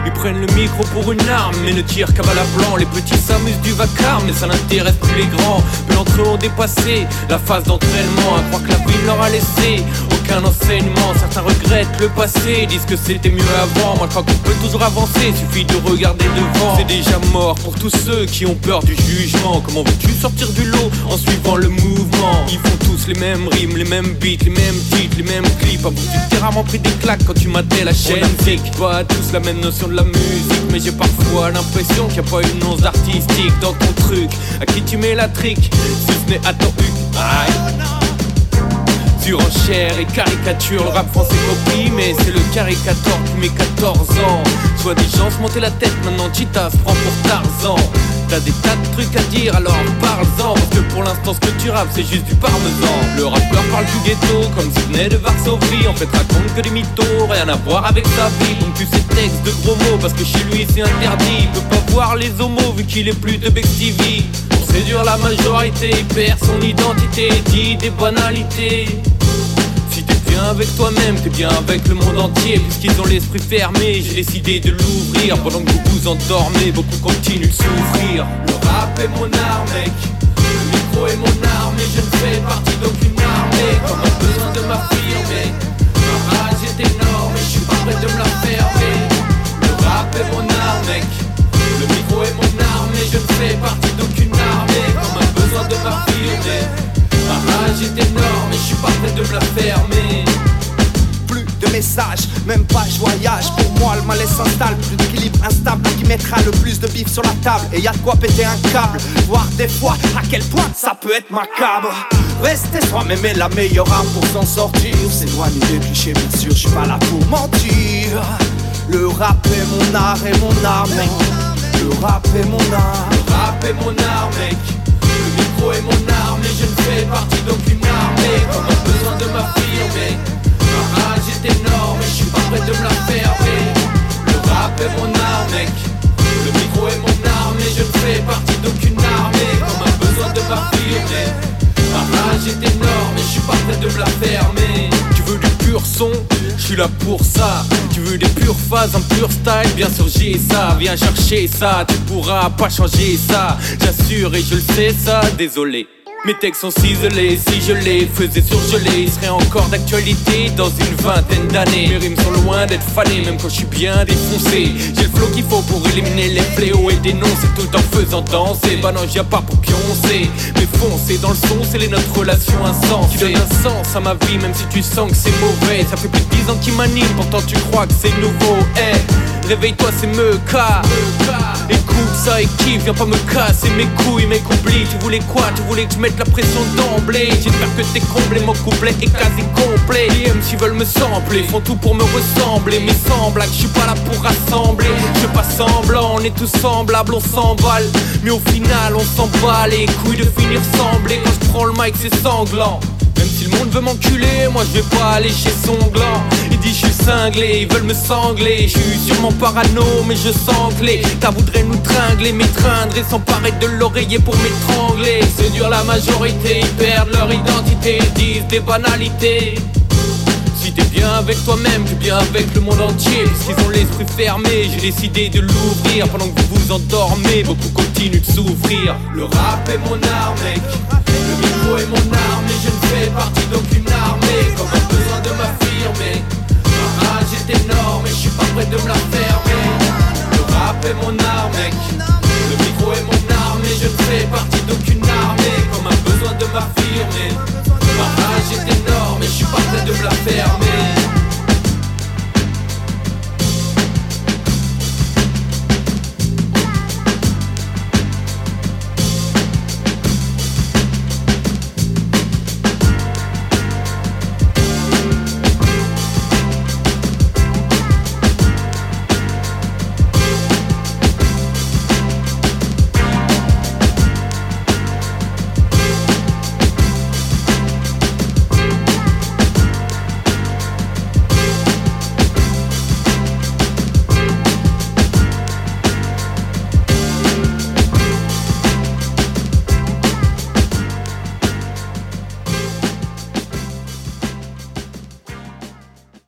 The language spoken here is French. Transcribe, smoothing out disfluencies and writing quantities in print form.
Ils prennent le micro pour une arme, mais ne tirent qu'à balles à blanc. Les petits s'amusent du vacarme, mais ça n'intéresse plus les grands. Peu d'entre eux ont dépassé la phase d'entraînement, à croire que la vie ne leur a laissé aucun enseignement. Certains regrettent le passé, disent que c'était mieux avant. Moi je crois qu'on peut toujours avancer, suffit de regarder devant. C'est déjà mort pour tous ceux qui ont peur du jugement. Comment veux-tu sortir du lot en suivant le mouvement? Ils font tous les mêmes rimes, les mêmes beats, les mêmes titres, les mêmes clips. Avant tu t'es rarement pris des claques quand tu matais la chaîne. Pas tous la même notion de la musique, mais j'ai parfois l'impression qu'il n'y a pas une once artistique dans ton truc. À qui tu mets la trick, si ce n'est à ton huc. Surenchère et caricature, le rap français copie, mais c'est le caricateur qui met 14 ans. Soit des gens se monter la tête, maintenant Cheetah se prend pour Tarzan. T'as des tas de trucs à dire, alors parle-en. Parce que pour l'instant ce que tu rappes c'est juste du parmesan. Le rappeur parle du ghetto comme s'il venait de Varsovie. En fait raconte que des mythos, rien à voir avec sa vie. Donc plus ses textes de gros mots, parce que chez lui c'est interdit. Il peut pas voir les homos vu qu'il est plus de Bex TV. Pour séduire la majorité, il perd son identité, dit des banalités. Si t'es bien avec toi-même, t'es bien avec le monde entier. Puisqu'ils ont l'esprit fermé, j'ai décidé de l'ouvrir. Pendant que vous vous endormez, beaucoup continuent de souffrir. Le rap est mon arme, mec. Le micro est mon arme, et je ne fais partie d'aucune armée. Comme un besoin de m'affirmer. Ma rage est énorme, et je suis pas prêt de me la fermer. Le rap est mon arme, mec. Le micro est mon arme, et je ne fais partie d'aucune armée. Comme un besoin de m'affirmer. Ma rage est énorme et je suis pas prêt de me la fermer. Plus de messages, même pas je voyage. Pour moi le malaise s'installe, plus d'équilibre instable. Qui mettra le plus de bif sur la table. Et y'a de quoi péter un câble. Voir des fois à quel point ça peut être macabre. Rester soi-même est la meilleure arme pour s'en sortir. S'éloigner des clichés bien sûr, je suis pas là pour mentir. Le rap est mon art et mon arme. Le rap est mon art. Le rap est mon arme, mec. Le micro est mon arme et je ne fais partie d'aucune armée. Comme un besoin de m'affirmer. Ma rage est énorme et je suis pas prêt de me la fermer. Le rap est mon arme, mec. Le micro est mon arme et je ne fais partie d'aucune armée. Comme un besoin de m'affirmer. Ma rage est énorme et je suis pas prêt de me la fermer. Tu veux du pur son, je suis là pour ça. Tu veux des pures phases, un pur style, bien sûr j'ai ça. Viens chercher ça, tu pourras pas changer ça. J'assure et je le sais ça, désolé. Mes textes sont ciselés, si je les faisais surgeler, ils seraient encore d'actualité dans une vingtaine d'années. Mes rimes sont loin d'être fanées, même quand je suis bien défoncé. J'ai le flow qu'il faut pour éliminer les fléaux et dénoncer tout en faisant danser. Bah non, j'y a pas pour pioncer, mais foncer dans le son, c'est les notre relation insensée. Qui donne un sens à ma vie, même si tu sens que c'est mauvais. Ça fait plus de 10 ans qu'il m'anime, pourtant tu crois que c'est nouveau. Réveille-toi, c'est Meka. Écoute ça et kiffe, viens pas me casser mes couilles, mec, oublie. Tu voulais quoi? Tu voulais que je mette la pression d'emblée. J'espère que t'es comblé, mon couplet est quasi complet. Les MC veulent me sampler, font tout pour me ressembler. Mais sans blague, je suis pas là pour rassembler. Je fais pas semblant, on est tous semblables, on s'emballe. Mais au final, on s'en bat les couilles de finir semblé. Quand je prends le mic, c'est sanglant. Même si le monde veut m'enculer, moi je vais pas aller chez Songlant. Il dit je suis cinglé, ils veulent me sangler. Je suis sûrement parano, mais je sens que les t'as voudrait nous tringler, m'étreindre et s'emparer de l'oreiller pour m'étrangler. Séduire la majorité, ils perdent leur identité, ils disent des banalités. Si t'es bien avec toi-même, t'es bien avec le monde entier. Puisqu'ils ont l'esprit fermé, j'ai décidé de l'ouvrir. Pendant que vous vous endormez, beaucoup continuent de souffrir. Le rap est mon arme, mec. Le micro est mon arme et je ne fais partie d'aucune armée. Comme un besoin de m'affirmer. Ma rage est énorme et je suis pas prêt de me la fermer. Le rap est mon arme, mec. Le micro est mon arme et je ne fais partie d'aucune armée. Comme un besoin de m'affirmer. Ma rage est énorme et je suis pas prêt de me la fermer.